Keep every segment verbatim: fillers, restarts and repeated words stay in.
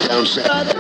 Down south.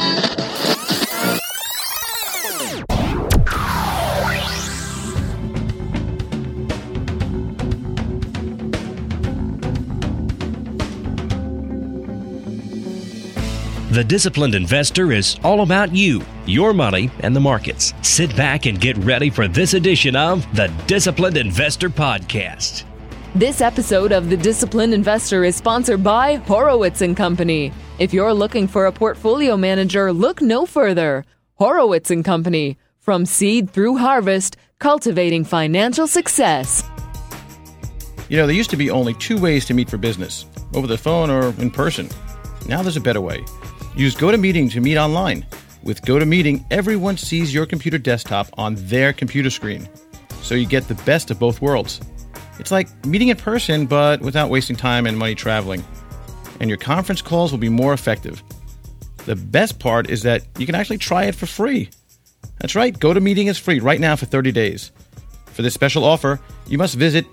The Disciplined Investor is all about you, your money, and the markets. Sit back and get ready for this edition of the Disciplined Investor Podcast. This episode of The Disciplined Investor is sponsored by Horowitz and Company. If you're looking for a portfolio manager, look no further. Horowitz and Company. From seed through harvest, cultivating financial success. You know, there used to be only two ways to meet for business, over the phone or in person. Now there's a better way. Use GoToMeeting to meet online. With GoToMeeting, everyone sees your computer desktop on their computer screen, so you get the best of both worlds. It's like meeting in person, but without wasting time and money traveling. And your conference calls will be more effective. The best part is that you can actually try it for free. That's right, GoToMeeting is free right now for thirty days. For this special offer, you must visit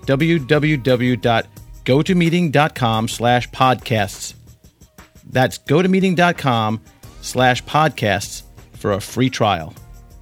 www.gotomeeting.com slash podcasts. That's gotomeeting.com slash podcasts for a free trial.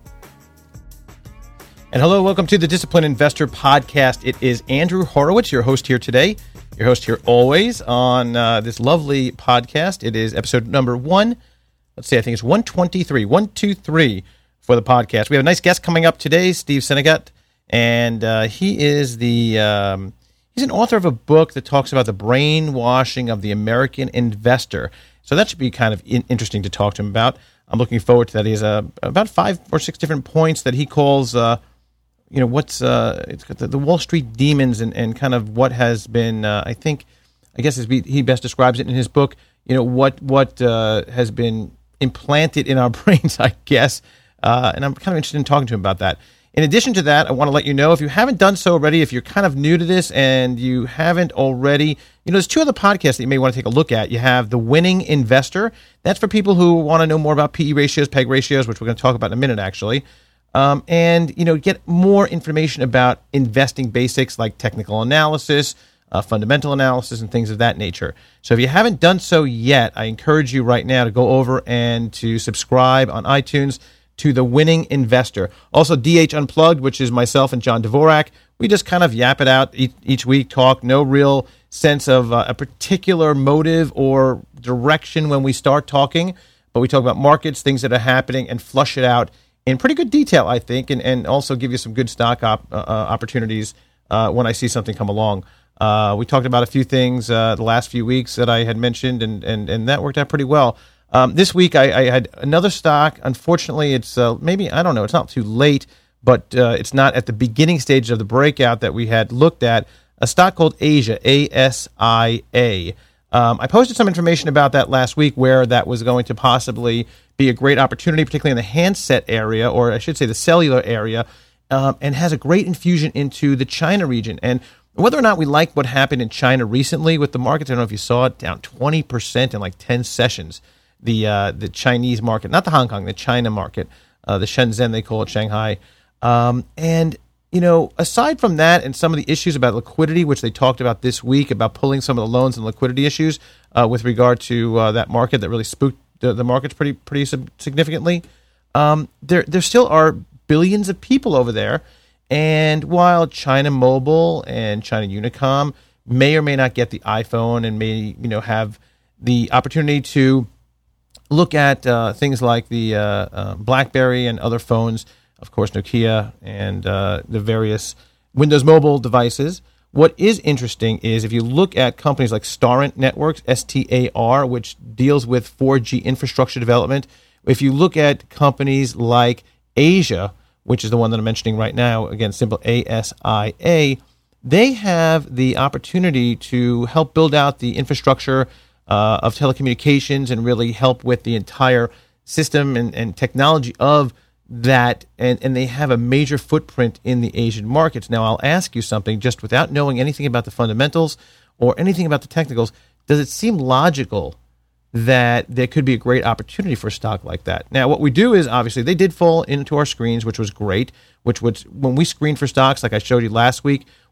And hello, welcome to the Disciplined Investor Podcast. It is Andrew Horowitz, your host here today. Your host here always on uh, this lovely podcast. It is episode number one. Let's see, I think it's one twenty-three, one twenty-three for the podcast. We have a nice guest coming up today, Steve Senegat, and uh, he is the... Um, He's an author of a book that talks about the brainwashing of the American investor. So that should be kind of in- interesting to talk to him about. I'm looking forward to that. He has uh, about five or six different points that he calls, uh, you know, what's uh, it's got the, the Wall Street demons and, and kind of what has been, uh, I think, I guess as he best describes it in his book, you know, what, what uh, has been implanted in our brains, I guess. Uh, and I'm kind of interested in talking to him about that. In addition to that, I want to let you know, if you haven't done so already, if you're kind of new to this and you haven't already, you know, there's two other podcasts that you may want to take a look at. You have The Winning Investor. That's for people who want to know more about P E ratios, P E G ratios, which we're going to talk about in a minute, actually. Um, and, you know, get more information about investing basics like technical analysis, uh, fundamental analysis, and things of that nature. So if you haven't done so yet, I encourage you right now to go over and to subscribe on iTunes to The Winning Investor. Also, D H Unplugged, which is myself and John Dvorak. We just kind of yap it out each, each week, talk, no real sense of uh, a particular motive or direction when we start talking, but we talk about markets, things that are happening, and flush it out in pretty good detail, I think, and, and also give you some good stock op, uh, opportunities uh, when I see something come along. Uh, we talked about a few things uh, the last few weeks that I had mentioned, and, and, and that worked out pretty well. Um, this week, I, I had another stock. Unfortunately, it's uh, maybe, I don't know, it's not too late, but uh, it's not at the beginning stage of the breakout that we had looked at. A stock called Asia, A S I A. Um, I posted some information about that last week where that was going to possibly be a great opportunity, particularly in the handset area, or I should say the cellular area, um, and has a great infusion into the China region. And whether or not we like what happened in China recently with the markets, I don't know if you saw it, down twenty percent in like ten sessions. The uh, the Chinese market, not the Hong Kong, the China market, uh, the Shenzhen, they call it Shanghai. Um, and, you know, aside from that and some of the issues about liquidity, which they talked about this week, about pulling some of the loans and liquidity issues uh, with regard to uh, that market that really spooked the, the markets pretty pretty significantly, um, there there still are billions of people over there. And while China Mobile and China Unicom may or may not get the iPhone and may, you know, have the opportunity to look at uh, things like the uh, uh, BlackBerry and other phones, of course, Nokia and uh, the various Windows Mobile devices. What is interesting is if you look at companies like Starent Networks, S T A R, which deals with four G infrastructure development. If you look at companies like Asia, which is the one that I'm mentioning right now, again, symbol A S I A, they have the opportunity to help build out the infrastructure Uh, of telecommunications and really help with the entire system and, and technology of that, and, and they have a major footprint in the Asian markets. Now, I'll ask you something, just without knowing anything about the fundamentals or anything about the technicals, does it seem logical that there could be a great opportunity for a stock like that? Now, what we do is, obviously, they did fall into our screens, which was great, which was, when we screen for stocks, like I showed you last week,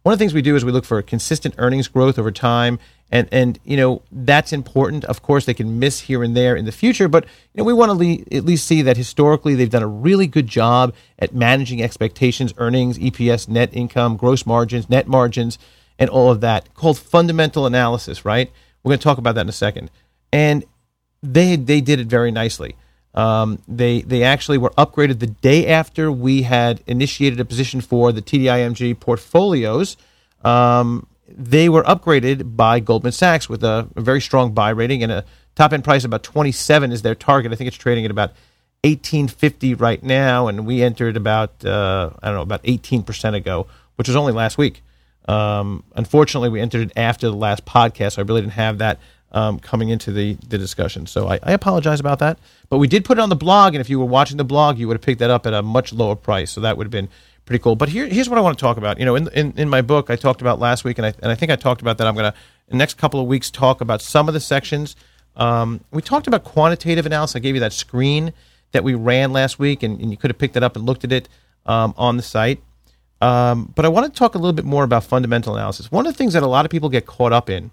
one of the things we do is we look for consistent earnings growth over time. And, and you know, that's important. Of course, they can miss here and there in the future, but you know, we want to le- at least see that historically they've done a really good job at managing expectations, earnings, E P S, net income, gross margins, net margins, and all of that, called fundamental analysis, right? We're going to talk about that in a second. And they they did it very nicely. Um, they they actually were upgraded the day after we had initiated a position for the T D I M G portfolios. Um, they were upgraded by Goldman Sachs with a, a very strong buy rating and a top-end price of about twenty-seven is their target. I think it's trading at about eighteen fifty right now, and we entered about, uh, I don't know, about eighteen percent ago, which was only last week. Um, unfortunately, we entered it after the last podcast, so I really didn't have that um, coming into the, the discussion. So I, I apologize about that. But we did put it on the blog, and if you were watching the blog, you would have picked that up at a much lower price, so that would have been pretty cool. But here, here's what I want to talk about. You know, in, in, in my book, I talked about last week, and I, and I think I talked about that. I'm going to, in the next couple of weeks, talk about some of the sections. Um, we talked about quantitative analysis. I gave you that screen that we ran last week, and, and you could have picked it up and looked at it um, on the site. Um, but I want to talk a little bit more about fundamental analysis. One of the things that a lot of people get caught up in,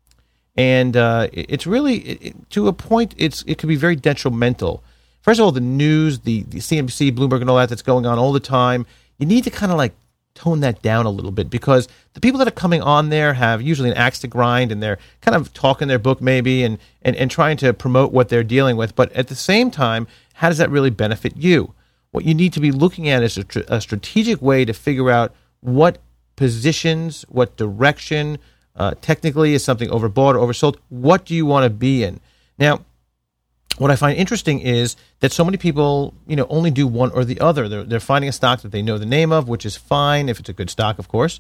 and uh, it, it's really, it, it, to a point, it's it can be very detrimental. First of all, the news, the, the C N B C, Bloomberg, and all that that's going on all the time, you need to kind of like tone that down a little bit, because the people that are coming on there have usually an axe to grind, and they're kind of talking their book maybe and, and, and trying to promote what they're dealing with. But at the same time, how does that really benefit you? What you need to be looking at is a, tr- a strategic way to figure out what positions, what direction, uh, technically is something overbought or oversold. What do you want to be in? Now, what I find interesting is that so many people, you know, only do one or the other. They're, they're finding a stock that they know the name of, which is fine if it's a good stock, of course.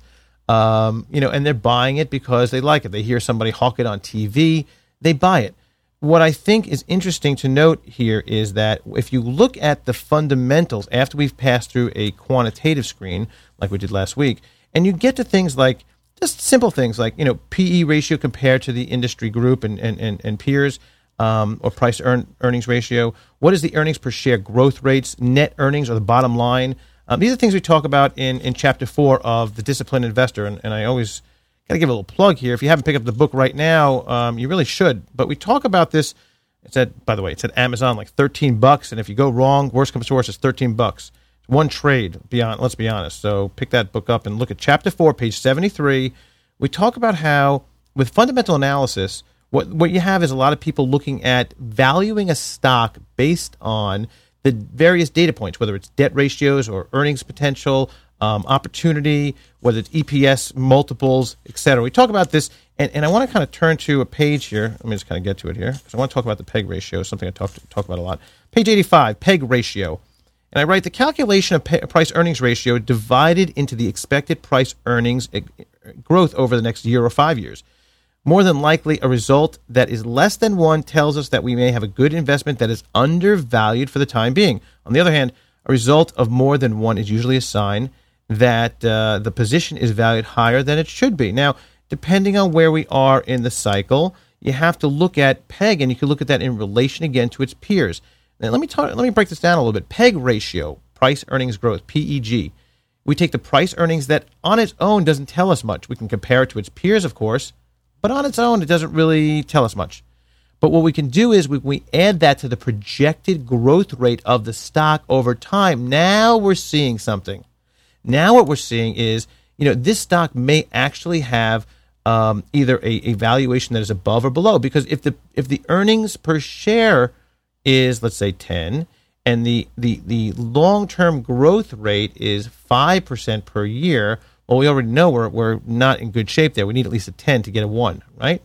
Um, you know, and they're buying it because they like it. They hear somebody hawk it on T V, they buy it. What I think is interesting to note here is that if you look at the fundamentals after we've passed through a quantitative screen, like we did last week, and you get to things like just simple things like, you know, P E ratio compared to the industry group and and, and, and peers. Um, or price earn, earnings ratio. What is the earnings per share growth rates, net earnings, or the bottom line? Um, these are things we talk about in, in chapter four of The Disciplined Investor. And, and I always got to give a little plug here. If you haven't picked up the book right now, um, you really should. But we talk about this. It's at, by the way, it's at Amazon, like thirteen bucks. And if you go wrong, worst comes to worst, it's thirteen bucks. It's one trade, beyond, let's be honest. So pick that book up and look at chapter four, page seventy-three. We talk about how, with fundamental analysis, What what you have is a lot of people looking at valuing a stock based on the various data points, whether it's debt ratios or earnings potential, um, opportunity, whether it's E P S multiples, et cetera. We talk about this, and, and I want to kind of turn to a page here. Let me just kind of get to it here, because I want to talk about the PEG ratio, something I talk, talk about a lot. Page eighty-five, PEG ratio. And I write the calculation of pe- price-earnings ratio divided into the expected price-earnings growth over the next year or five years. More than likely, a result that is less than one tells us that we may have a good investment that is undervalued for the time being. On the other hand, a result of more than one is usually a sign that uh, the position is valued higher than it should be. Now, depending on where we are in the cycle, you have to look at PEG, and you can look at that in relation again to its peers. Now, let me talk, let me break this down a little bit. PEG ratio, price earnings growth, P E G. We take the price earnings that on its own doesn't tell us much. We can compare it to its peers, of course, but on its own, it doesn't really tell us much. But what we can do is we, we add that to the projected growth rate of the stock over time. Now we're seeing something. Now what we're seeing is, you know, this stock may actually have um, either a, a valuation that is above or below. Because if the if the earnings per share is, let's say, ten, and the the, the long-term growth rate is five percent per year, well, we already know we're we're not in good shape there. We need at least a ten to get a one, right?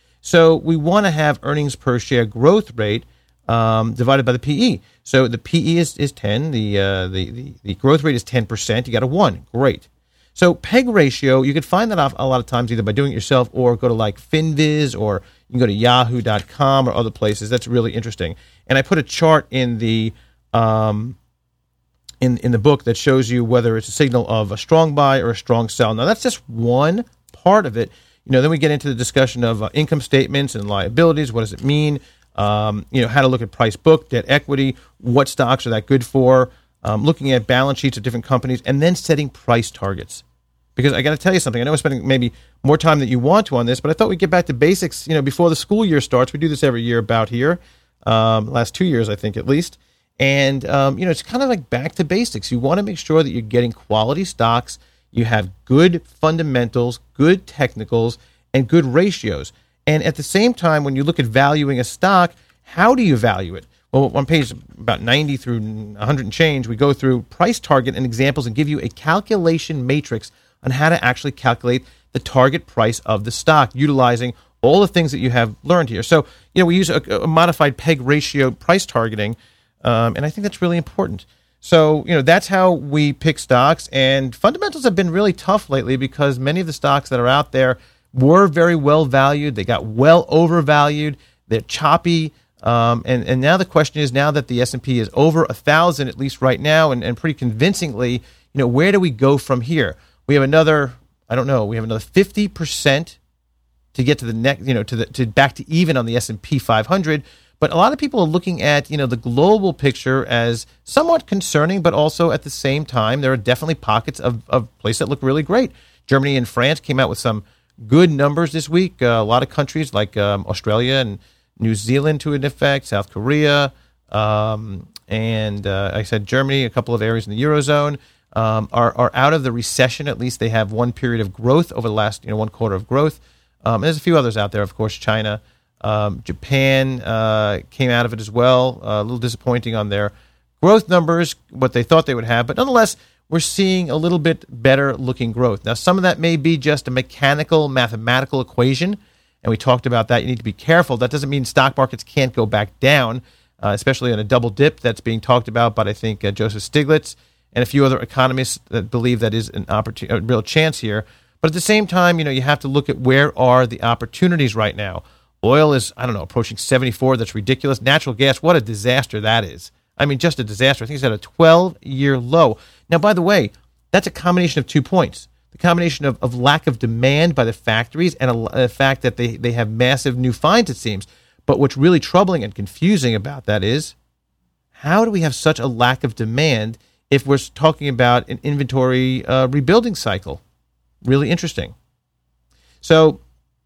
So we want to have earnings per share growth rate um, divided by the P E. So the P E is, is ten. The, uh, the the the growth rate is ten percent. You got a one. Great. So PEG ratio, you could find that off a lot of times either by doing it yourself or go to like FinViz, or you can go to yahoo dot com or other places. That's really interesting. And I put a chart in the um, in in the book that shows you whether it's a signal of a strong buy or a strong sell. Now, that's just one part of it. You know, then we get into the discussion of uh, income statements and liabilities. What does it mean? Um, you know, how to look at price book, debt equity, what stocks are that good for, um, looking at balance sheets of different companies, and then setting price targets. because I got to tell you something. I know we're spending maybe more time than you want to on this, but I thought we'd get back to basics, you know, before the school year starts. We do this every year about here, um, last two years, I think, at least. And, um, you know, it's kind of like back to basics. You want to make sure that you're getting quality stocks, you have good fundamentals, good technicals, and good ratios. And at the same time, when you look at valuing a stock, how do you value it? Well, on page about ninety through one hundred and change, we go through price target and examples and give you a calculation matrix on how to actually calculate the target price of the stock, utilizing all the things that you have learned here. So, you know, we use a, a modified P E G ratio price targeting, um, and I think that's really important. So, you know, that's how we pick stocks, and fundamentals have been really tough lately because many of the stocks that are out there were very well valued. They got well overvalued. They're choppy. Um, and, and now the question is, now that the S and P is over one thousand, at least right now, and, and pretty convincingly, you know, where do we go from here? We have another, I don't know, we have another fifty percent to get to the next, you know, to the to back to even on the S and P five hundred. But a lot of people are looking at, you know, the global picture as somewhat concerning, but also at the same time, there are definitely pockets of, of places that look really great. Germany and France came out with some good numbers this week. Uh, a lot of countries like um, Australia and New Zealand to an effect, South Korea, um, and uh, like I said, Germany, a couple of areas in the Eurozone um, are, are out of the recession. At least they have one period of growth over the last, you know, one quarter of growth. Um, there's a few others out there, of course, China. Um, Japan uh, came out of it as well, uh, a little disappointing on their growth numbers, what they thought they would have. But nonetheless, we're seeing a little bit better looking growth. Now, some of that may be just a mechanical, mathematical equation, and we talked about that. You need to be careful. That doesn't mean stock markets can't go back down, uh, especially on a double dip that's being talked about by, I think, uh, Joseph Stiglitz and a few other economists that believe that is an opportunity, a real chance here. But at the same time, you know, you have to look at where are the opportunities right now. Oil is, I don't know, approaching seventy-four. That's ridiculous. Natural gas, what a disaster that is. I mean, just a disaster. I think it's at a twelve-year low. Now, by the way, that's a combination of two points. The combination of, of lack of demand by the factories and a, the fact that they, they have massive new finds, it seems. But what's really troubling and confusing about that is, how do we have such a lack of demand if we're talking about an inventory uh, rebuilding cycle? Really interesting. So,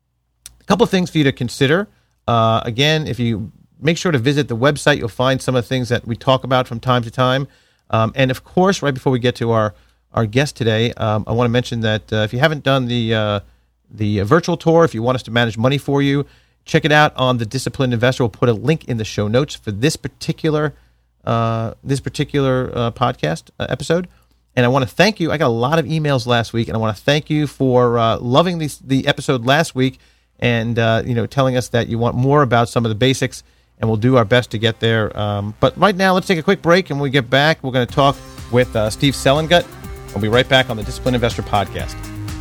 a couple of things for you to consider. Uh, again, if you make sure to visit the website, you'll find some of the things that we talk about from time to time. Um, and of course, right before we get to our, our guest today, um, I want to mention that uh, if you haven't done the uh, the virtual tour, if you want us to manage money for you, check it out on The Disciplined Investor. We'll put a link in the show notes for this particular uh, this particular uh, podcast uh, episode. And I want to thank you. I got a lot of emails last week, and I want to thank you for uh, loving the the episode last week, and uh, you know, telling us that you want more about some of the basics, and we'll do our best to get there. Um, but right now, let's take a quick break, and when we get back, we're going to talk with uh, Steve Selengut. We'll be right back on the Disciplined Investor Podcast.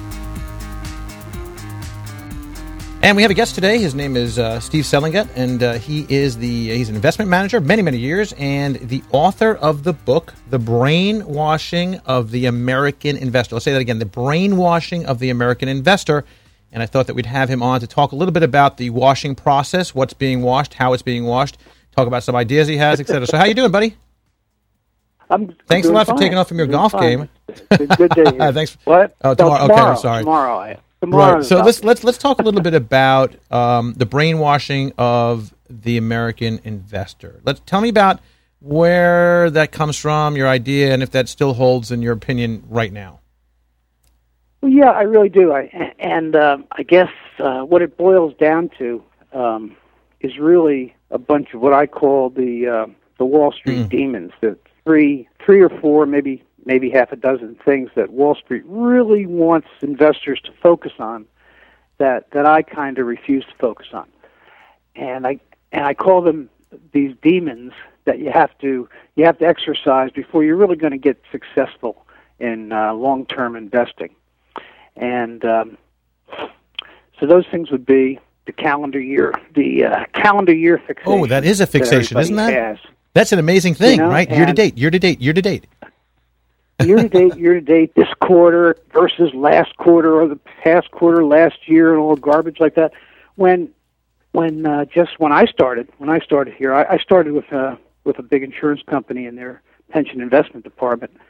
And we have a guest today. His name is uh, Steve Selengut, and uh, he is the he's an investment manager many, many years, and the author of the book, The Brainwashing of the American Investor. Let's say that again, The Brainwashing of the American Investor. And I thought that we'd have him on to talk a little bit about the washing process, what's being washed, how it's being washed, talk about some ideas he has, et cetera. So how you doing, buddy? I'm Thanks a lot fine. for taking off from your I'm golf fine. game. Good, good day. Thanks. What? Oh, tomorrow. No, tomorrow. Okay, I'm sorry. Tomorrow. I, tomorrow. Right. So let's let's let's talk a little bit about um, the brainwashing of the American investor. Let's tell me about where that comes from, your idea, and if that still holds in your opinion right now. Well, yeah, I really do. I, and uh, I guess uh, what it boils down to um, is really a bunch of what I call the uh, the Wall Street mm. demons. The three, three or four, maybe maybe half a dozen things that Wall Street really wants investors to focus on that that I kind of refuse to focus on. And I and I call them these demons that you have to you have to exercise before you're really going to get successful in uh, long-term investing. And um, so those things would be the calendar year, the uh, calendar year fixation. Oh, that is a fixation, that isn't that? Has. That's an amazing thing, you know, right? Year to date, year to date, year to date. year to date, year to date, this quarter versus last quarter or the past quarter, last year, and all garbage like that. When, when uh, just when I started, when I started here, I, I started with a with a big insurance company in their pension investment department.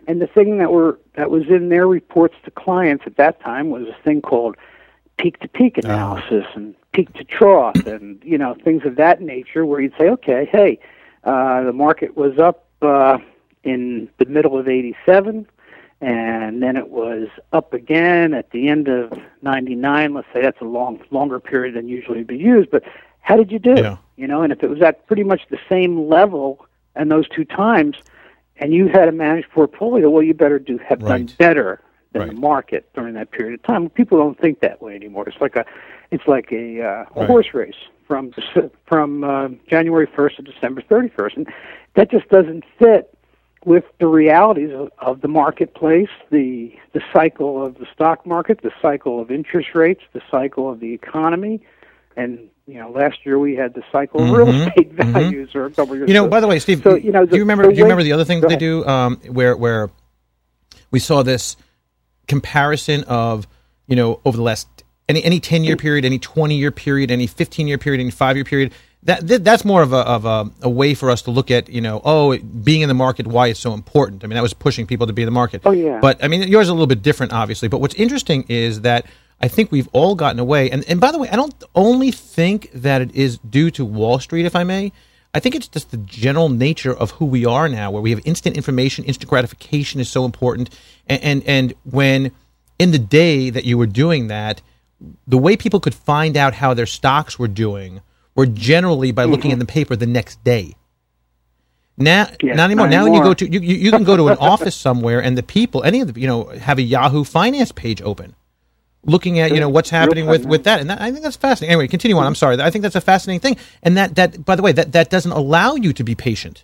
And the thing that were that was in their reports to clients at that time was a thing called peak-to-peak analysis oh. and peak-to-trough and, you know, things of that nature where you'd say, okay, hey, uh, the market was up uh, in the middle of eighty-seven, and then it was up again at the end of ninety-nine. Let's say that's a long, longer period than usually be used, but how did you do? Yeah. You know, and if it was at pretty much the same level and those two times, and you had a managed portfolio, well, you better do have right. done better than right. the market during that period of time. People don't think that way anymore. It's like a, it's like a, uh, a right. horse race from from uh, January first to December thirty-first, and that just doesn't fit with the realities of, of the marketplace, the the cycle of the stock market, the cycle of interest rates, the cycle of the economy, and you know, last year we had the cycle mm-hmm. of real estate mm-hmm. values, or a couple years. You know, ago. by the way, Steve, so, you know, the, do you remember? The do you way, remember the other thing that they do, um, where where we saw this comparison of, you know, over the last any any ten year period, any twenty year period, any fifteen year period, any five year period. That, that that's more of a of a, a way for us to look at, you know, oh, being in the market, why it's so important. I mean, that was pushing people to be in the market. Oh yeah. But I mean, yours is a little bit different, obviously. But what's interesting is that I think we've all gotten away. And and by the way, I don't only think that it is due to Wall Street, if I may. I think it's just the general nature of who we are now, where we have instant information, instant gratification is so important. And and, and when in the day that you were doing that, the way people could find out how their stocks were doing were generally by looking mm-hmm. in the paper the next day. Now, yes, not anymore. not now anymore. you go to you, you can go to an office somewhere, and the people, any of the, you know, have a Yahoo Finance page open, looking at, you know, what's happening with, with that, and that, I think that's fascinating. Anyway, continue on. I'm sorry. I think that's a fascinating thing, and that, that by the way, that, that doesn't allow you to be patient.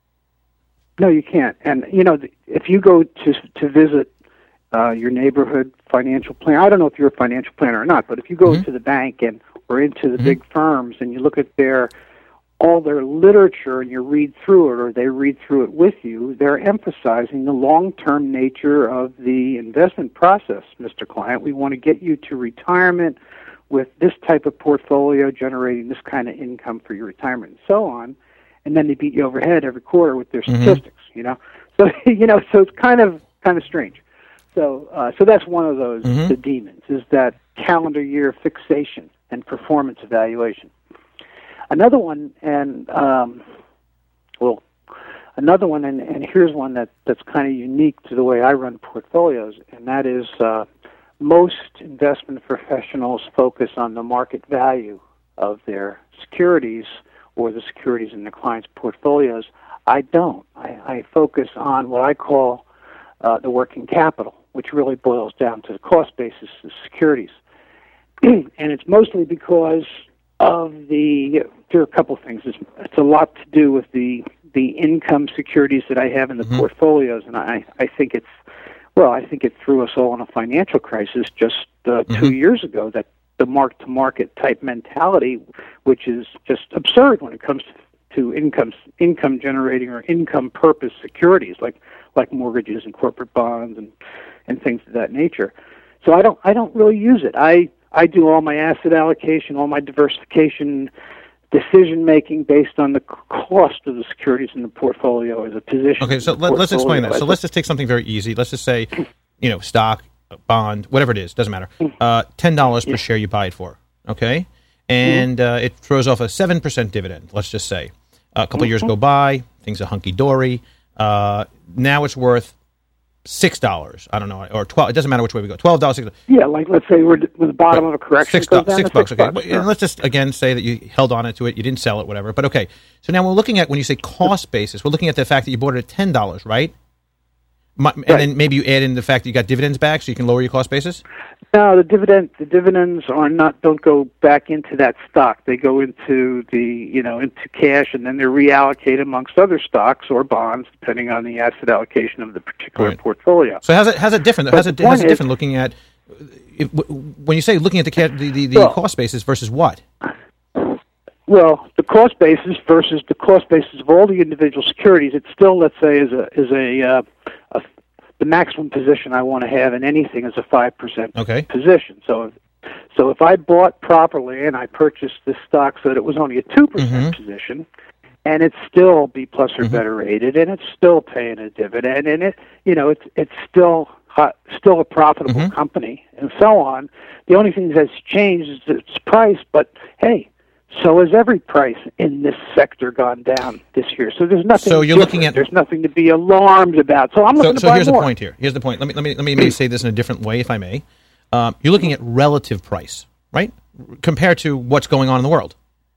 No, you can't. And you know, if you go to to visit uh, your neighborhood financial planner, I don't know if you're a financial planner or not, but if you go mm-hmm. to the bank and or into the mm-hmm. big firms and you look at their all their literature and you read through it, or they read through it with you, they're emphasizing the long-term nature of the investment process, Mister Client. We want to get you to retirement with this type of portfolio generating this kind of income for your retirement and so on. And then they beat you over the head every quarter with their mm-hmm. statistics, you know. So, you know, so it's kind of kind of strange. So, uh, so that's one of those, mm-hmm. the demons, is that calendar year fixation and performance evaluation. Another one, and um, well, another one, and, and here's one that, that's kind of unique to the way I run portfolios, and that is uh, most investment professionals focus on the market value of their securities or the securities in the client's portfolios. I don't. I, I focus on what I call uh, the working capital, which really boils down to the cost basis of securities. And it's mostly because of the, there are a couple things. It's, it's a lot to do with the the income securities that I have in the mm-hmm. portfolios, and I, I think it's, well, I think it threw us all in a financial crisis just uh, mm-hmm. two years ago, that the mark-to-market type mentality, which is just absurd when it comes to, to income income generating or income purpose securities like like mortgages and corporate bonds and, and things of that nature. So I don't I don't really use it. I I do all my asset allocation, all my diversification decision making based on the cost of the securities in the portfolio as a position. Okay, so let, let's explain that. So let's just take something very easy. Let's just say, you know, stock, bond, whatever it is, doesn't matter. Uh, ten dollars per yeah. share you buy it for, okay? And mm-hmm. uh, it throws off a seven percent dividend, let's just say. Uh, a couple mm-hmm. years go by, things are hunky-dory. Uh, now it's worth six dollars. I don't know, or twelve. It doesn't matter which way we go. Twelve dollars. Yeah, like let's say we're with the bottom of a correction. Six, do- six bucks. six Okay, bucks, and let's just again say that you held on to it. You didn't sell it, whatever. But okay. So now we're looking at when you say cost basis, we're looking at the fact that you bought it at ten dollars, right? My, and right. then maybe you add in the fact that you got dividends back, so you can lower your cost basis. No, the dividend the dividends are not don't go back into that stock. They go into the you know into cash, and then they're reallocated amongst other stocks or bonds, depending on the asset allocation of the particular right. portfolio. So how's it how's it different? How's it, how's it different looking at if, when you say looking at the the the, the well, cost basis versus what? Well, the cost basis versus the cost basis of all the individual securities, it still, let's say, is a is a, uh, a the maximum position I want to have in anything is a five percent okay. position. So, if, so if I bought properly and I purchased this stock so that it was only a two percent mm-hmm. position, and it's still B plus or mm-hmm. better rated, and it's still paying a dividend, and it, you know, it's it's still hot, still a profitable mm-hmm. company, and so on. The only thing that's changed is its price, but hey, so has every price in this sector gone down this year. So there's nothing. So you're different. looking at there's nothing to be alarmed about. So I'm so, looking to so buy here's more. the point here. Here's the point. Let me let me let me maybe say this in a different way, if I may. Um, you're looking at relative price, right, compared to what's going on in the world.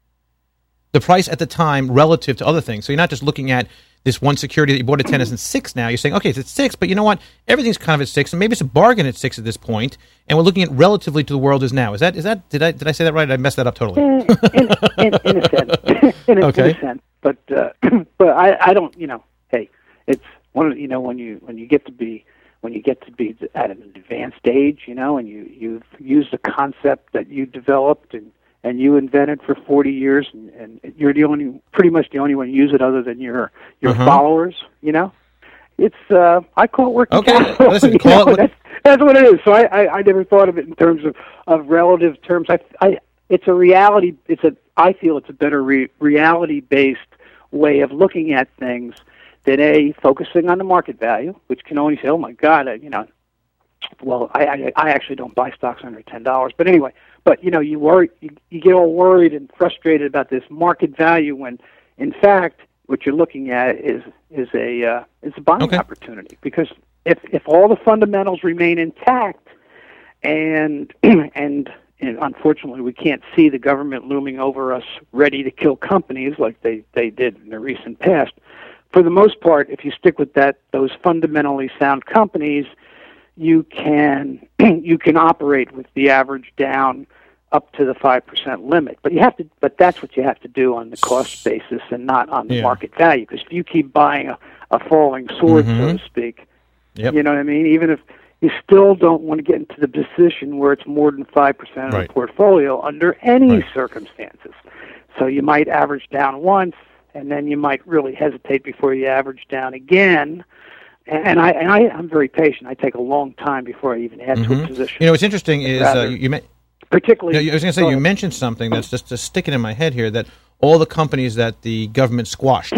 The price at the time relative to other things. So you're not just looking at this one security that you bought at ten is at six now. You're saying, okay, it's at six, but you know what? Everything's kind of at six, and maybe it's a bargain at six at this point, and we're looking at relatively to the world is now. Is that is that did I did I say that right? I messed that up totally. in, in, in a sense, in, a, okay. in a sense, but uh, but I, I don't. You know, hey, it's one of you know when you when you get to be when you get to be at an advanced age, you know, and you you've used a concept that you developed and. and you invented for forty years, and, and you're the only, pretty much the only one who use it other than your your uh-huh. followers, you know? It's, uh, I call it working okay. capital. Listen, call know? it... That's, that's what it is. So I, I, I never thought of it in terms of, of relative terms. I, I, it's a reality, it's a, I feel it's a better re, reality-based way of looking at things than A, focusing on the market value, which can only say, oh my God, I, you know, well, I, I, I actually don't buy stocks under ten dollars, but anyway, But you know, you worry, you, you get all worried and frustrated about this market value when, in fact, what you're looking at is is a uh, is a buying okay. opportunity. Because if if all the fundamentals remain intact, and and and unfortunately we can't see the government looming over us, ready to kill companies like they they did in the recent past. For the most part, if you stick with that, those fundamentally sound companies, you can you can operate with the average down up to the five percent limit. But you have to. But that's what you have to do on the cost basis and not on the yeah. market value. Because if you keep buying a, a falling sword, mm-hmm. so to speak, yep. you know what I mean. Even if you still don't want to get into the position where it's more than five percent of right. the portfolio under any right. circumstances. So you might average down once, and then you might really hesitate before you average down again. And I and I I'm very patient. I take a long time before I even add mm-hmm. to a position. You know, what's interesting is uh, you, you met, particularly. No, I was going to say you mentioned something that's just, just sticking in my head here, that all the companies that the government squashed,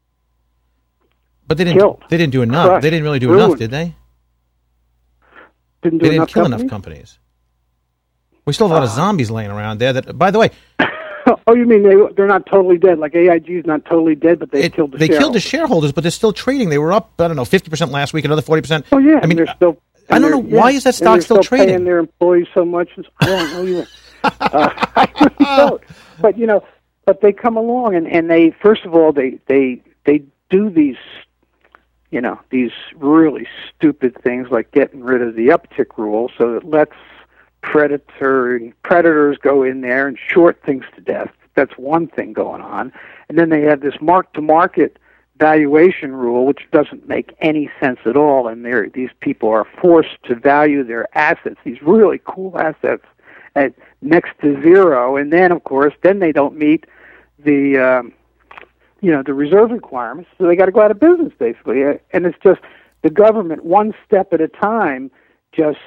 but they didn't. Killed. They didn't do enough. Crushed. They didn't really do Ruined. enough, did they? Didn't do they didn't enough kill companies? enough companies. We still have a lot of zombies laying around there. That, by the way. Oh, you mean they they're not totally dead? Like A I G is not totally dead, but they it, killed the they shareholders. killed the shareholders, but they're still trading. They were up, I don't know, fifty percent last week, another forty percent. Oh yeah, I mean, they're still. I don't know yeah, why is that stock and still, still trading? Paying their employees so much. I don't know either. uh, I really don't. But you know, but they come along and, and they first of all they they they do these, you know, these really stupid things like getting rid of the uptick rule, so it lets predator predators go in there and short things to death. That's one thing going on. And then they have this mark-to-market valuation rule, which doesn't make any sense at all. And they're, these people are forced to value their assets, these really cool assets, at next to zero. And then, of course, then they don't meet the, um, you know, the reserve requirements. So they got to go out of business, basically. And it's just the government, one step at a time, just...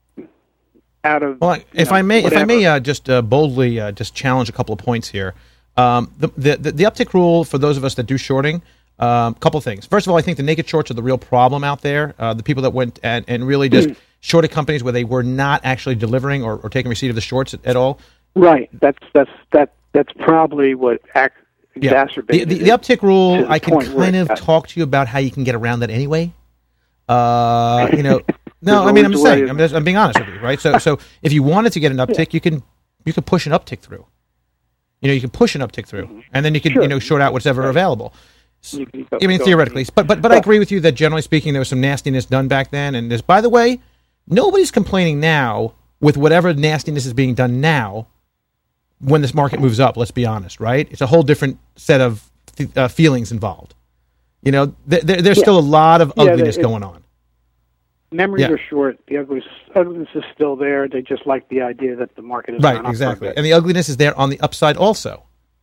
Out of, well, if know, I may, whatever. if I may, uh, just uh, boldly uh, just challenge a couple of points here. Um, the, the the the uptick rule for those of us that do shorting, a um, couple of things. First of all, I think the naked shorts are the real problem out there. Uh, the people that went and, and really just mm. shorted companies where they were not actually delivering or, or taking receipt of the shorts at, at all. Right. That's that's that that's probably what act, exacerbated yeah. the, the, the uptick rule. The I can kind of talk to you about how you can get around that anyway. Uh, you know. No, I mean I'm just saying. I'm, just, I'm being honest with you, right? So, so if you wanted to get an uptick, you can you can push an uptick through. You know, you can push an uptick through, mm-hmm. and then you can sure. you know short out whatever right. available. So, go, I mean, theoretically, go. but but but I agree with you that generally speaking, there was some nastiness done back then. And there's, by the way, nobody's complaining now with whatever nastiness is being done now. When this market moves up, let's be honest, right? It's a whole different set of th- uh, feelings involved. You know, th- th- there's yeah. still a lot of ugliness yeah, going on. Memories yeah. are short. The ugliness, ugliness is still there. They just like the idea that the market is right, exactly, and the ugliness is there on the upside also.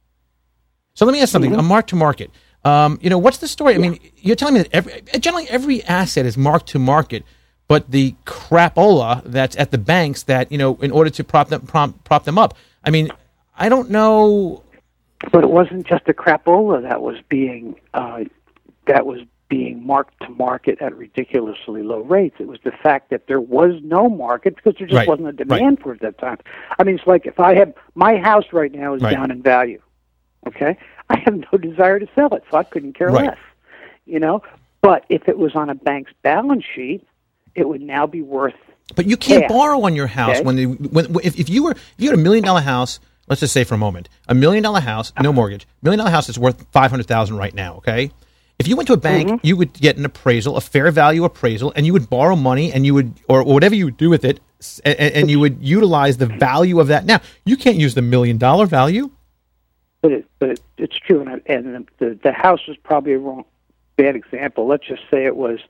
So let me ask something: mm-hmm. a mark to market. Um, you know, what's the story? Yeah. I mean, you're telling me that every, generally every asset is marked to market, but the crapola that's at the banks that you know, in order to prop them prop, prop them up. I mean, I don't know. but it wasn't just the crapola that was being uh, that was being marked to market at ridiculously low rates. It was the fact that there was no market because there just right. wasn't a demand right. for it at that time. I mean, it's like if I have my house right now is right. down in value. Okay, I have no desire to sell it, so I couldn't care right. less. You know, but if it was on a bank's balance sheet, it would now be worth. But you can't half. borrow on your house Okay. when, the, when if, if you were if you had a million dollar house. Let's just say for a moment, a million dollar house, no mortgage, million dollar house is worth five hundred thousand right now. Okay, if you went to a bank, Mm-hmm. you would get an appraisal, a fair value appraisal, and you would borrow money, and you would or whatever you would do with it, and, and you would utilize the value of that. Now you can't use the million dollar value. But it, but it, it's true, and, I, and the the house was probably a wrong, bad example. Let's just say it was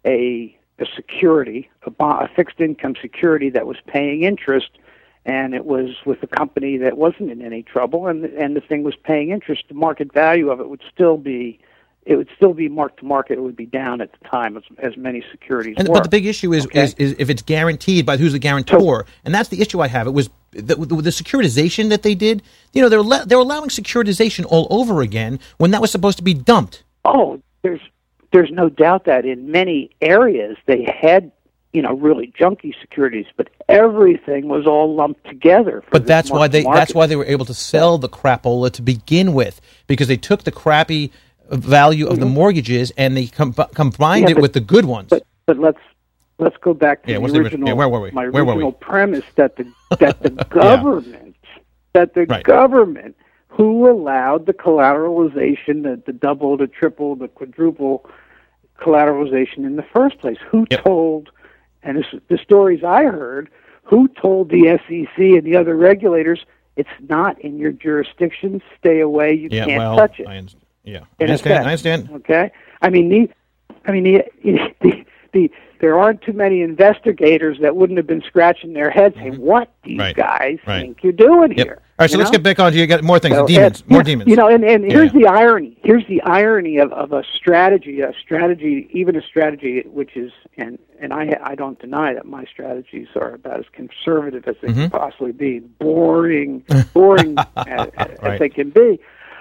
a a security, a, bond, a fixed income security that was paying interest, and it was with a company that wasn't in any trouble, and and the thing was paying interest. The market value of it would still be, it would still be marked to market. It would be down at the time as, as many securities And, were. but the big issue is, Okay. is is if it's guaranteed by who's the guarantor, and that's the issue I have. It was the, the, the securitization that they did. You know, they're le- they're allowing securitization all over again when that was supposed to be dumped. Oh, there's there's no doubt that in many areas they had, you know, really junky securities, but everything was all lumped together. For But that's why they mark-to-market. that's why they were able to sell the crapola to begin with, because they took the crappy value of the mortgages and they com- combined Yeah, it but- with the good ones. But but let's let's go back to Yeah, the what's the original. ori- yeah, where were we? My Where were we? original premise that the that the government that the Right. government who allowed the collateralization, the, the double, the triple, the quadruple collateralization in the first place. Who Yep. told? And this, the stories I heard, who told the S E C and the other regulators, it's not in your jurisdiction, stay away, you yeah, can't well, touch it. I, un- yeah, I In understand. effect. I understand. Okay? I mean, the, I mean, the, the, the, there aren't too many investigators that wouldn't have been scratching their heads saying, what do you Right. guys Right. think you're doing Yep. here? All right, so You let's know? get back on to you. Got more things. So, the demons. and- more yeah, demons. You know, and, and here's Yeah. the irony. Here's the irony of, of a strategy, a strategy, even a strategy which is, and, and I I don't deny that my strategies are about as conservative as they Mm-hmm. can possibly be, boring, boring as, as Right. they can be.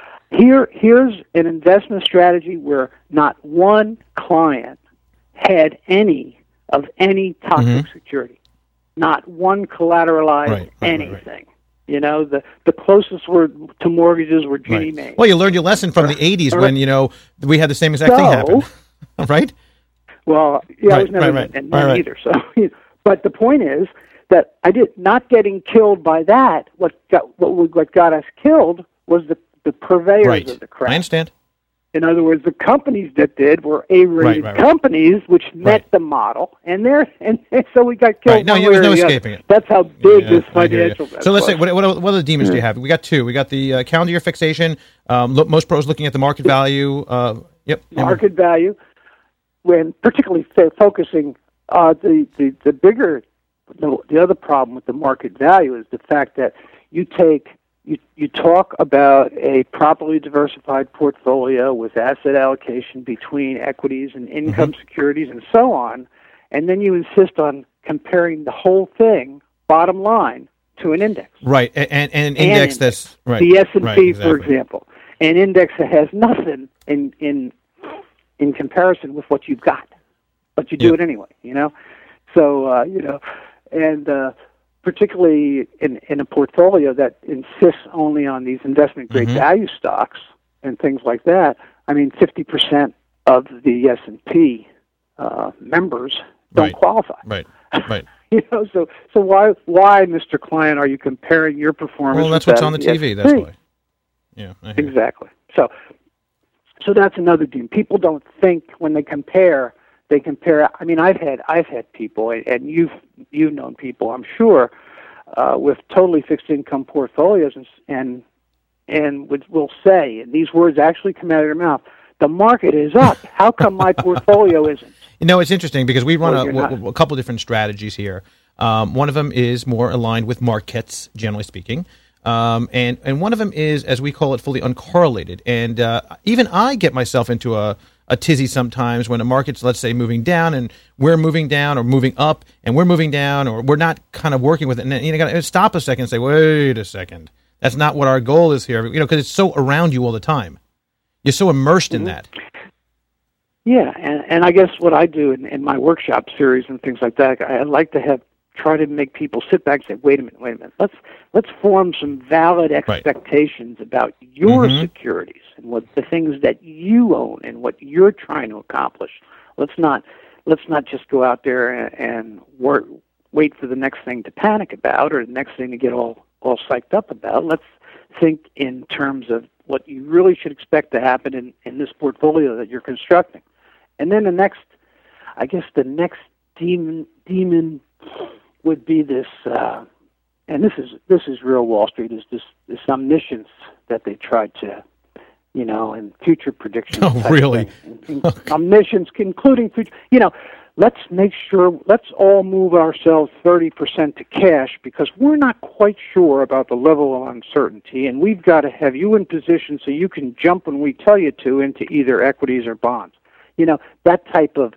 Here, here's an investment strategy where not one client had any of any toxic security, not one collateralized Right, right, right, right. anything. You know, the the closest were to mortgages were Ginnie Right. Mae. Well, you learned your lesson from the eighties Right. when, you know, we had the same exact thing So- happen. Right? Well, yeah, I Right, was never right, right. in Right, that right. either. So, but the point is that I did not getting killed by that. What got what what got us killed was the the purveyors Right. of the crap. I understand. In other words, the companies that did were A-rated Right, right, right. companies, which met Right. the model, and there, and, and so we got killed. Right. No, one there was way or no the other. escaping it. That's how big Yeah, this I hear you. financial. mess So let's say, was. what, what, what other demons do you have? We got two. We got the uh, calendar year fixation. Um, look, most pros looking at the market value. Uh, yep. market value, when particularly f- focusing uh, the, the the bigger the, the other problem with the market value is the fact that you take you you talk about a properly diversified portfolio with asset allocation between equities and income Mm-hmm. securities and so on, and then you insist on comparing the whole thing bottom line to an index. Right. And, and, and An index that's right. The S and P, right, for exactly. example, an index that has nothing in in in comparison with what you've got, but you do Yeah. it anyway. You know, so uh, you know, and uh, particularly in in a portfolio that insists only on these investment grade Mhm. value stocks and things like that. I mean, fifty percent of the S and P uh, members don't Right. qualify. Right. Right. You know, so so why why, Mister Client, are you comparing your performance? Well, that's with what's that on of the T V. S and That's P? why. Yeah. I hear you. Exactly. So, so that's another thing. People don't think when they compare. They compare. I mean, I've had I've had people, and- and you've you've known people, I'm sure, uh, with totally fixed income portfolios, and and, and would, will say, and these words actually come out of their mouth: "The market is up. How come my portfolio isn't?" You know, it's interesting because we run Well, a, you're w- not. w- a couple different strategies here. Um, one of them is more aligned with markets, generally speaking. Um, and, and one of them is, as we call it, fully uncorrelated. And uh, even I get myself into a, a tizzy sometimes when the market's, let's say, moving down and we're moving down or moving up and we're moving down or we're not kind of working with it. And then, you know, got to stop a second and say, wait a second. That's not what our goal is here. You know, because it's so around you all the time. You're so immersed mm-hmm. in that. Yeah, and, and I guess what I do in, in my workshop series and things like that, I, I like to have try to make people sit back and say, "Wait a minute, wait a minute. Let's let's form some valid expectations right. about your mm-hmm. securities and what the things that you own and what you're trying to accomplish. Let's not let's not just go out there and, and work, wait for the next thing to panic about or the next thing to get all all psyched up about. Let's think in terms of what you really should expect to happen in, in this portfolio that you're constructing." And then the next, I guess the next demon demon would be this, uh, and this is this is real Wall Street, is this this omniscience that they tried to, you know, and future predictions. Oh, really? And, and omniscience, including future. You know, let's make sure. Let's all move ourselves thirty percent to cash because we're not quite sure about the level of uncertainty, and we've got to have you in position so you can jump when we tell you to into either equities or bonds. You know, that type of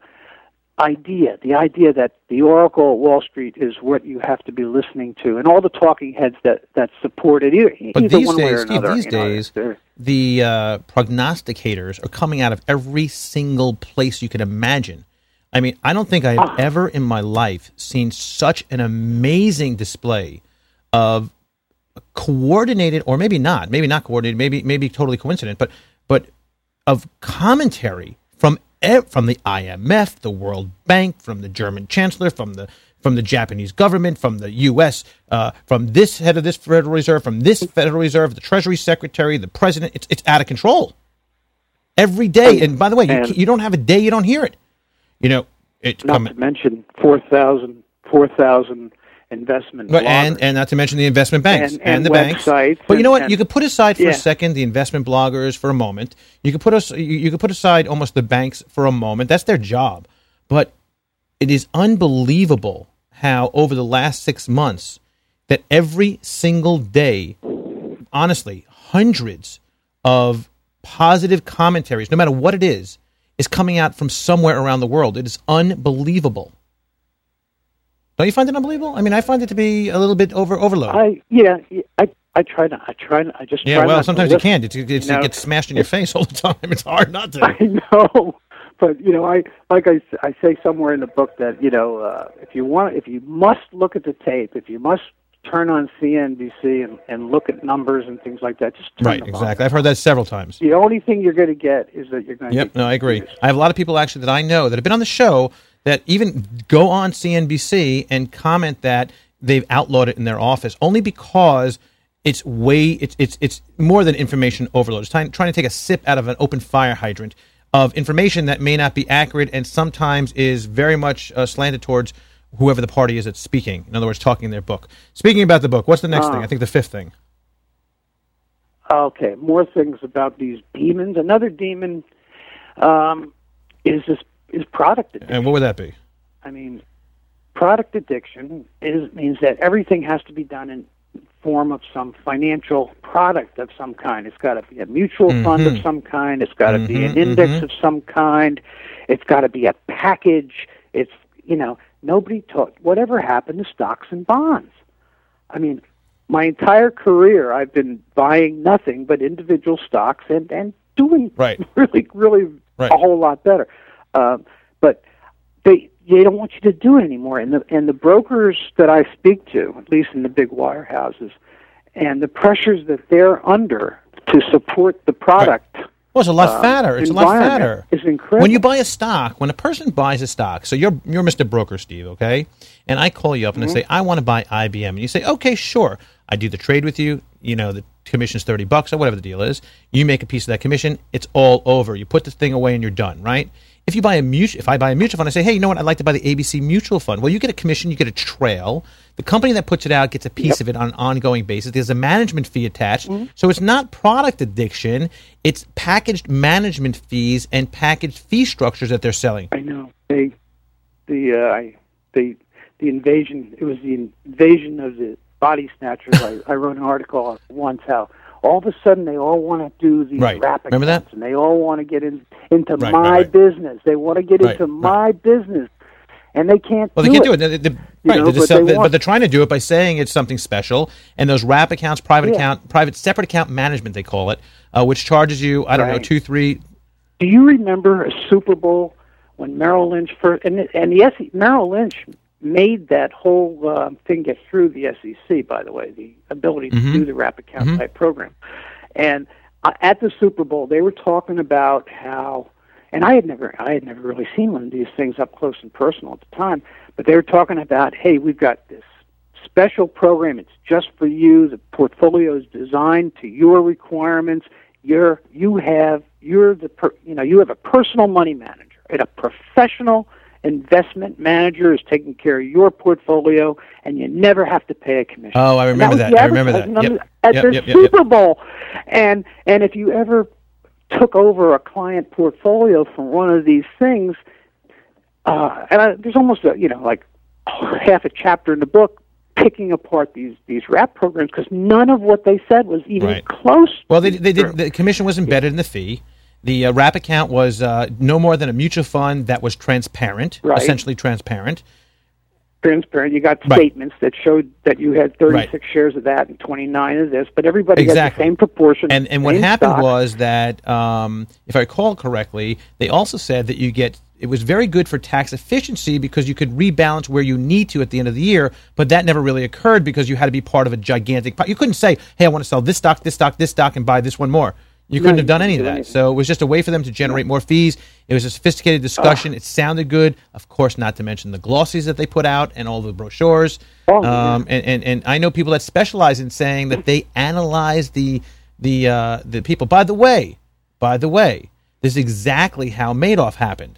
idea, the idea that the Oracle at Wall Street is what you have to be listening to, and all the talking heads that, that support it, either, but either these one days, way or Steve, another. These days, know, the uh, prognosticators are coming out of every single place you can imagine. I mean, I don't think I've ah. ever in my life seen such an amazing display of coordinated, or maybe not, maybe not coordinated, maybe maybe totally coincident, but but of commentary from from the I M F, the World Bank, from the German Chancellor, from the from the Japanese government, from the U S, uh, from this head of this Federal Reserve, from this Federal Reserve, the Treasury Secretary, the President. It's it's out of control every day. And by the way, you, you don't have a day you don't hear it. You know, it's not coming. to mention four thousand, four thousand investment but, and and not to mention the investment banks and, and, and the banks. But you know what? And, you could put aside for yeah. a second the investment bloggers for a moment. You could put us. You, you could put aside almost the banks for a moment. That's their job. But it is unbelievable how over the last six months that every single day, honestly, hundreds of positive commentaries, no matter what it is, is coming out from somewhere around the world. It is unbelievable. Don't you find it unbelievable? I mean, I find it to be a little bit over overload. I yeah, I I try to I try to I just yeah. Try well, not sometimes to you can't. It's, it's, you know, it gets smashed in your face all the time. It's hard not to. I know, but you know, I like I, I say somewhere in the book that you know uh, if you want if you must look at the tape, if you must turn on C N B C and, and look at numbers and things like that, just turn right. them Exactly. on. I've heard that several times. The only thing you're going to get is that you're going to. Yep. No, I agree. I have a lot of people actually that I know that have been on the show that even go on C N B C and comment that they've outlawed it in their office only because it's way it's it's it's more than information overload. It's trying, trying to take a sip out of an open fire hydrant of information that may not be accurate and sometimes is very much uh, slanted towards whoever the party is that's speaking. In other words, talking in their book. Speaking about the book, what's the next uh, thing? I think the fifth thing. Okay, more things about these demons. Another demon um, is this is product addiction. And what would that be? I mean, product addiction is means that everything has to be done in form of some financial product of some kind. It's got to be a mutual mm-hmm. fund of some kind. It's got to mm-hmm, be an index mm-hmm. of some kind. It's got to be a package. It's, you know, nobody taught whatever happened to stocks and bonds. I mean, my entire career I've been buying nothing but individual stocks and, and doing right. really, really right. a whole lot better. Uh, but they they don't want you to do it anymore. And the and the brokers that I speak to, at least in the big wirehouses, and the pressures that they're under to support the product. Right. Well, it's a lot uh, fatter. It's a lot fatter. It's incredible. When you buy a stock, when a person buys a stock, so you're you're Mister Broker, Steve, okay? And I call you up and mm-hmm. I say, I want to buy I B M. And you say, okay, sure. I do the trade with you. You know, the commission's thirty bucks or whatever the deal is. You make a piece of that commission. It's all over. You put the thing away and you're done, right? If you buy a mutual, if I buy a mutual fund, I say, hey, you know what? I'd like to buy the A B C mutual fund. Well, you get a commission, you get a trail. The company that puts it out gets a piece yep. of it on an ongoing basis. There's a management fee attached. Mm-hmm. So it's not product addiction. It's packaged management fees and packaged fee structures that they're selling. I know. They, the, uh, I, the, the invasion, it was the invasion of the body snatchers. I, I wrote an article on once how all of a sudden they all want to do these right. wrap Remember accounts, that? and they all want to get in, into right, my right, right. business. They want to get right, into right. my business, and they can't well, do they can't it. do it. The, the, You right, know, they're but, sell, they but want, they're trying to do it by saying it's something special. And those wrap accounts, private yeah. account, private separate account management, they call it, uh, which charges you, I don't right. know, two, three. Do you remember a Super Bowl when Merrill Lynch first, and, and the S E C, Merrill Lynch made that whole uh, thing get through the S E C, by the way, the ability to mm-hmm. do the wrap account mm-hmm. type program. And uh, at the Super Bowl, they were talking about how, and I had never, I had never really seen one of these things up close and personal at the time, but they were talking about, hey, we've got this special program. It's just for you. The portfolio is designed to your requirements. You're, you have, you're the, per, you know, you have a personal money manager and a professional investment manager is taking care of your portfolio, and you never have to pay a commission. Oh, I remember that. that. I remember that. Yep. At yep, the yep, yep, Super yep. Bowl, and and if you ever took over a client portfolio from one of these things, uh, and I, there's almost a you know like half a chapter in the book picking apart these these wrap programs because none of what they said was even right. close. Well, they they did. The commission was embedded in the fee. The uh, wrap account was uh, no more than a mutual fund that was transparent, right. essentially transparent. Transparent. You got right. statements that showed that you had thirty-six right. shares of that and twenty-nine of this, but everybody exactly. had the same proportion. And and what same happened stock. was that, um, if I recall correctly, they also said that you get it was very good for tax efficiency because you could rebalance where you need to at the end of the year, but that never really occurred because you had to be part of a gigantic. You couldn't say, "Hey, I want to sell this stock, this stock, this stock, and buy this one more." You couldn't no, have done any of do that. anything. So it was just a way for them to generate more fees. It was a sophisticated discussion. Oh. It sounded good. Of course, not to mention the glossies that they put out and all the brochures. Oh, um, yeah. and, and, and I know people that specialize in saying that they analyze the the uh, the people. By the way, by the way, this is exactly how Madoff happened.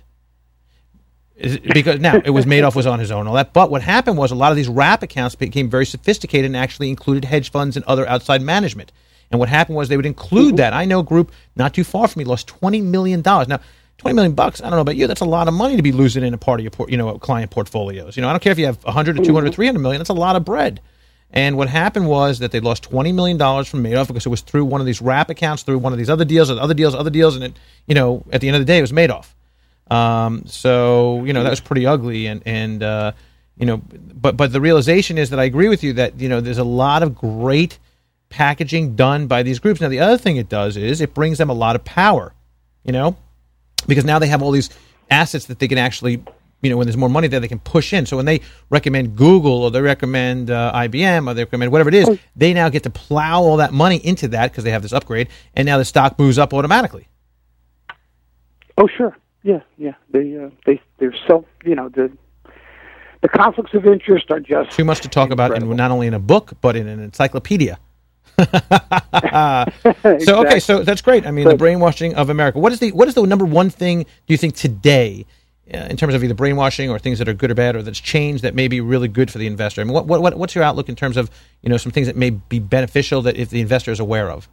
Is it- Because now it was Madoff was on his own and all that. But what happened was a lot of these wrap accounts became very sophisticated and actually included hedge funds and other outside management. And what happened was they would include that. I know a group not too far from me lost twenty million dollars. Now, twenty million bucks, I don't know about you, that's a lot of money to be losing in a part of your por- you know, client portfolios. You know, I don't care if you have one hundred or two hundred, three hundred million, that's a lot of bread. And what happened was that they lost twenty million dollars from Madoff because it was through one of these wrap accounts, through one of these other deals, and other deals, other deals, and it, you know, at the end of the day, it was Madoff. Um, so, you know, that was pretty ugly. And, and uh, you know, but but the realization is that I agree with you that, you know, there's a lot of great packaging done by these groups. Now, the other thing it does is it brings them a lot of power, you know, because now they have all these assets that they can actually, you know, when there's more money there, they can push in. So when they recommend Google or they recommend uh, I B M or they recommend whatever it is, they now get to plow all that money into that because they have this upgrade, and now the stock moves up automatically. Oh, sure. Yeah, yeah. They, uh, they, they're self, you know, the the conflicts of interest are just Too much to talk incredible. about, in, not only in a book, but in an encyclopedia. Exactly. So okay, so that's great. I mean, the brainwashing of America. What is the what is the number one thing do you think today, uh, in terms of either brainwashing or things that are good or bad, or that's changed that may be really good for the investor? I mean, what what what's your outlook in terms of, you know, some things that may be beneficial that if the investor is aware of?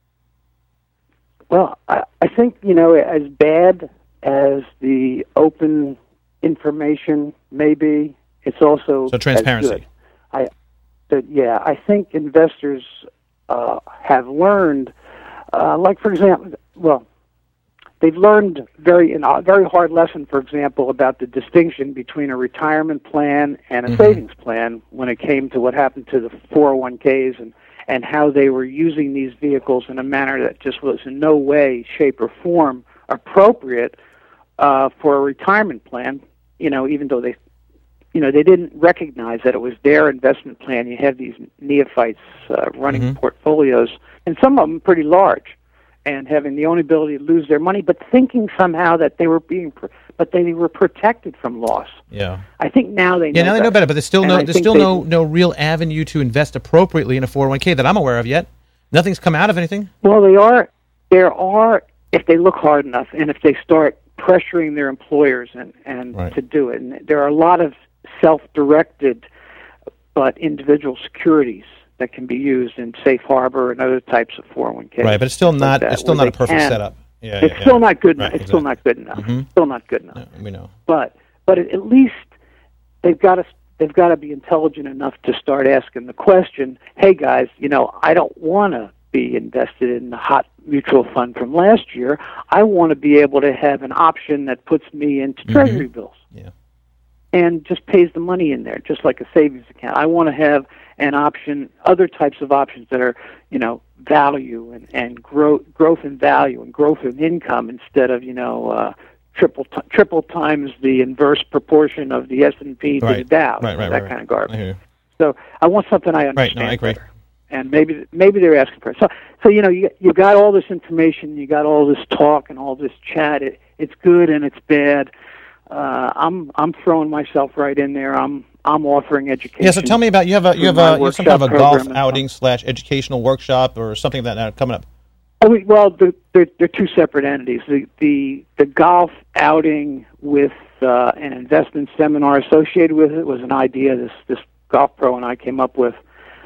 Well, I, I think, you know, as bad as the open information may be, it's also So transparency. as good. I, but yeah, I think investors uh, have learned, uh, like for example, well, they've learned very in a very hard lesson, for example, about the distinction between a retirement plan and a Mm-hmm. savings plan when it came to what happened to the four oh one k's and and how they were using these vehicles in a manner that just was in no way, shape, or form appropriate uh, for a retirement plan. You know, even though they, you know, they didn't recognize that it was their investment plan. You have these neophytes uh, running Mhm. portfolios, and some of them pretty large, and having the only ability to lose their money, but thinking somehow that they were being, pr- but they were protected from loss. Yeah. I think now they know Yeah, now they know better, but there's still And no I there's think still they- no no real avenue to invest appropriately in a four oh one k that I'm aware of yet. Nothing's come out of anything. Well, they are. There are, if they look hard enough, and if they start pressuring their employers and and Right. to do it. And there are a lot of self-directed, but individual securities that can be used in safe harbor and other types of four oh one k. Right, but it's still like not that, it's still where not a they perfect can. setup. Yeah, It's yeah, still yeah. not good enough. Right, It's still exactly. not good enough. Mhm. Still not good enough. Yeah, we know. But but at least they've got to they've got to be intelligent enough to start asking the question, hey guys, you know, I don't want to be invested in the hot mutual fund from last year. I want to be able to have an option that puts me into Mm-hmm. treasury bills. Yeah. and just pays the money in there, just like a savings account. I want to have an option, other types of options that are, you know, value and, and growth, growth in value and growth in income instead of, you know, uh, triple t- triple times the inverse proportion of the S and P to right. the Dow, right, right, that right, kind of garbage. I so I want something I understand right, no, I agree. better. And maybe maybe they're asking for it. So, so you know, you you got all this information, you got all this talk and all this chat. It, it's good and it's bad. Uh, I'm I'm throwing myself right in there. I'm I'm offering education. Yeah. So tell me about you have a you have a you have some kind of a golf outing slash educational workshop or something of that now coming up. Oh, we, well, they're, they're, they're two separate entities. The the, the golf outing with uh, an investment seminar associated with it was an idea this this golf pro and I came up with.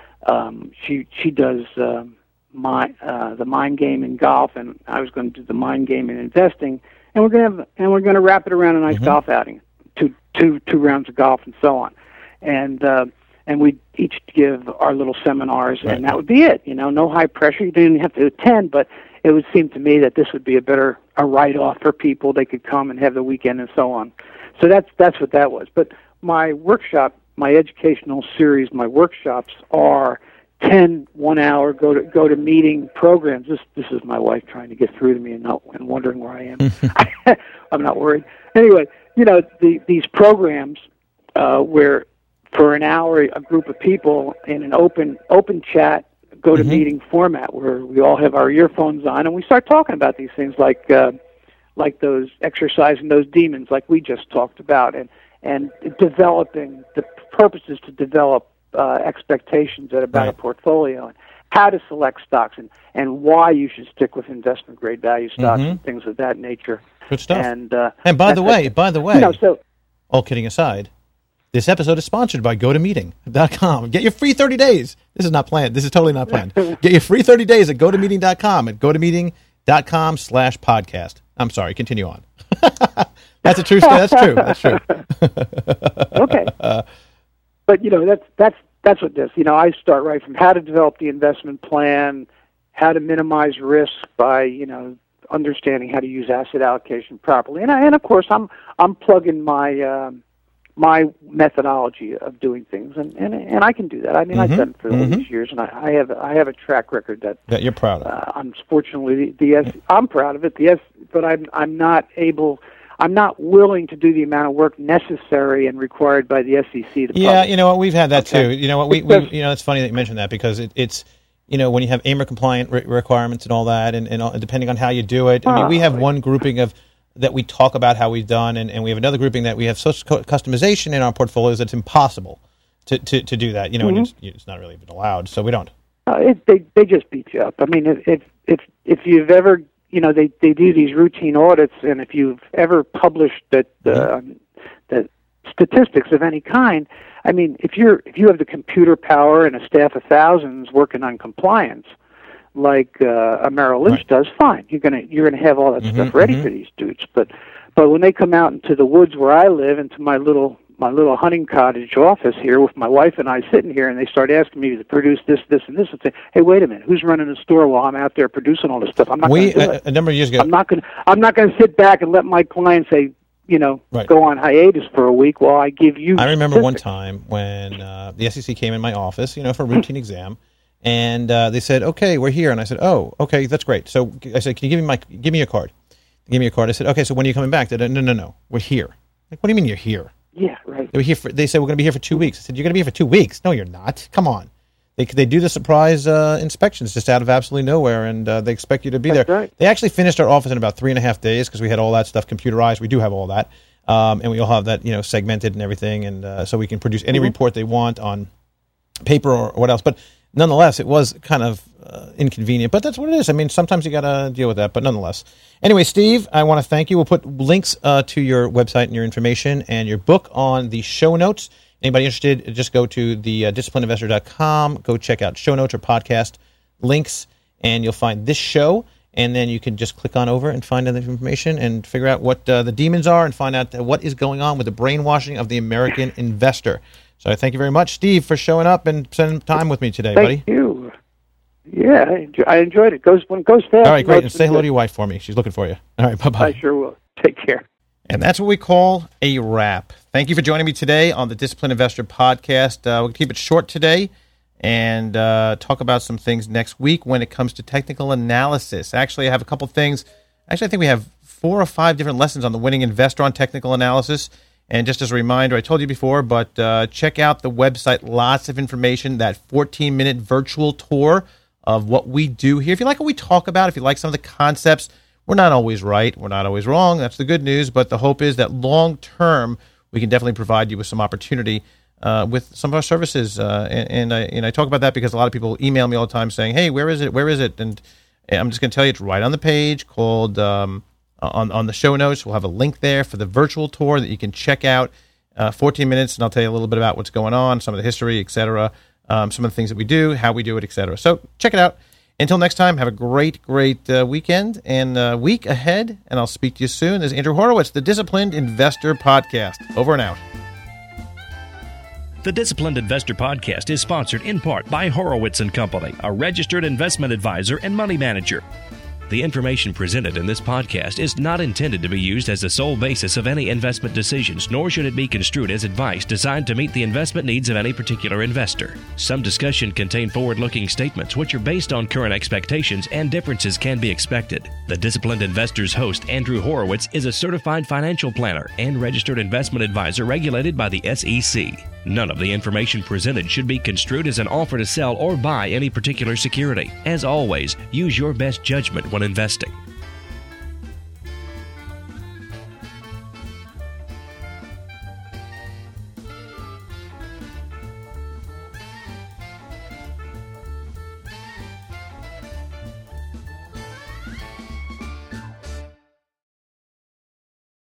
Um, she she does uh, my uh, the mind game in golf, and I was going to do the mind game in investing, and we're going to have, and we're going to wrap it around a nice mm-hmm. golf outing, two two two rounds of golf and so on, and uh, and we each give our little seminars, right. and that would be it. You know, no high pressure. You didn't have to attend, but it would seem to me that this would be a better a write off for people. They could come and have the weekend and so on. So that's that's what that was. But my workshop. My educational series, my workshops are ten one-hour go to go to meeting programs. This this is my wife trying to get through to me and not and wondering where I am. I'm not worried. Anyway, you know the, these programs uh, where for an hour a group of people in an open open chat go to mm-hmm. meeting format where we all have our earphones on and we start talking about these things like uh, like those exercising those demons like we just talked about and and developing the purposes to develop uh, expectations at about right. a portfolio and how to select stocks and, and why you should stick with investment grade value stocks mm-hmm. and things of that nature. Good stuff. And uh, and by the way, a, by the way, you know, so, all kidding aside, this episode is sponsored by go to meeting dot com. Get your free thirty days. This is not planned. This is totally not planned. Get your free thirty days at go to meeting dot com at go to meeting dot com slash podcast. I'm sorry. Continue on. That's a true story. That's true. That's true. Okay. But, you know, that's that's that's what this. You know, I start right from how to develop the investment plan, how to minimize risk by, you know, understanding how to use asset allocation properly. And, I, and of course, I'm I'm plugging my um, my methodology of doing things, and, and and I can do that. I mean, mm-hmm. I've done it for mm-hmm. all these years, and I, I have I have a track record that that you're proud of. Uh, unfortunately, the, the S, I'm proud of it. The S, but I'm I'm not able. I'm not willing to do the amount of work necessary and required by the S E C to publish. Yeah, you know what? We've had that okay. too. You know what? We, we you know it's funny that you mentioned that because it, it's you know when you have A M R compliant re- requirements and all that, and, and all, depending on how you do it. I mean, oh, we have right. one grouping of that we talk about how we've done, and, and we have another grouping that we have such customization in our portfolios that it's impossible to, to, to do that. You know, mm-hmm. and it's, it's not really even allowed, so we don't. Uh, it, they they just beat you up. I mean, if if if, if you've ever you know, they, they do these routine audits, and if you've ever published that uh, that statistics of any kind, I mean, if you're if you have the computer power and a staff of thousands working on compliance, like uh, a Merrill Lynch right. does, fine. You're gonna you're gonna have all that mm-hmm, stuff ready mm-hmm. for these dudes. But but when they come out into the woods where I live, into my little my little hunting cottage office here with my wife and I sitting here, and they start asking me to produce this, this, and this, and say, "Hey, wait a minute, who's running the store while I'm out there producing all this stuff?" I'm not we, going to do a, it. A number of years ago, I'm not going. I'm not going to sit back and let my clients say, you know, right. go on hiatus for a week while I give you. I remember statistics. one time when uh, the S E C came in my office, you know, for a routine exam, and uh, they said, "Okay, we're here," and I said, "Oh, okay, that's great." So I said, "Can you give me my give me your card?" Give me your card. I said, "Okay, so when are you coming back?" They said, "No, no, no, we're here." Like, what do you mean you're here? Yeah, right. They were here for. They said we're going to be here for two weeks. I said, "You're going to be here for two weeks? No, you're not. Come on." They they do the surprise uh, inspections just out of absolutely nowhere, and uh, they expect you to be That's there. Right. They actually finished our office in about three and a half days because we had all that stuff computerized. We do have all that, um, and we all have that you know segmented and everything, and uh, so we can produce any mm-hmm. report they want on paper or what else. But nonetheless, it was kind of uh, inconvenient. But that's what it is. I mean, sometimes you got to deal with that. But nonetheless. Anyway, Steve, I want to thank you. We'll put links uh, to your website and your information and your book on the show notes. Anybody interested, just go to the uh, disciplined investor dot com. Go check out show notes or podcast links, and you'll find this show. And then you can just click on over and find out the information and figure out what uh, the demons are and find out what is going on with the brainwashing of the American investor. So I thank you very much, Steve, for showing up and spending time with me today, thank buddy. Thank you. Yeah, I, enjoy, I enjoyed it. Goes when it goes fast. All right, great. And say hello to your wife for me. She's looking for you. All right, bye-bye. I sure will. Take care. And that's what we call a wrap. Thank you for joining me today on the Disciplined Investor Podcast. Uh, we'll keep it short today and uh, talk about some things next week when it comes to technical analysis. Actually, I have a couple things. Actually, I think we have four or five different lessons on the Winning Investor on technical analysis. And just as a reminder, I told you before, but uh, check out the website. Lots of information, that fourteen-minute virtual tour of what we do here. If you like what we talk about, if you like some of the concepts, we're not always right. We're not always wrong. That's the good news. But the hope is that long-term, we can definitely provide you with some opportunity uh, with some of our services. Uh, and, and, I, and I talk about that because a lot of people email me all the time saying, hey, where is it? Where is it? And I'm just going to tell you it's right on the page called um, on, on the show notes. We'll have a link there for the virtual tour that you can check out. Uh, fourteen minutes, and I'll tell you a little bit about what's going on, some of the history, et cetera, um, some of the things that we do, how we do it, et cetera. So check it out. Until next time, have a great, great uh, weekend and uh, week ahead, and I'll speak to you soon. This is Andrew Horowitz, the Disciplined Investor Podcast. Over and out. The Disciplined Investor Podcast is sponsored in part by Horowitz and Company, a registered investment advisor and money manager. The information presented in this podcast is not intended to be used as the sole basis of any investment decisions, nor should it be construed as advice designed to meet the investment needs of any particular investor. Some discussion contain forward-looking statements which are based on current expectations, and differences can be expected. The Disciplined Investor's host, Andrew Horowitz, is a certified financial planner and registered investment advisor regulated by the S E C. None of the information presented should be construed as an offer to sell or buy any particular security. As always, use your best judgment when investing.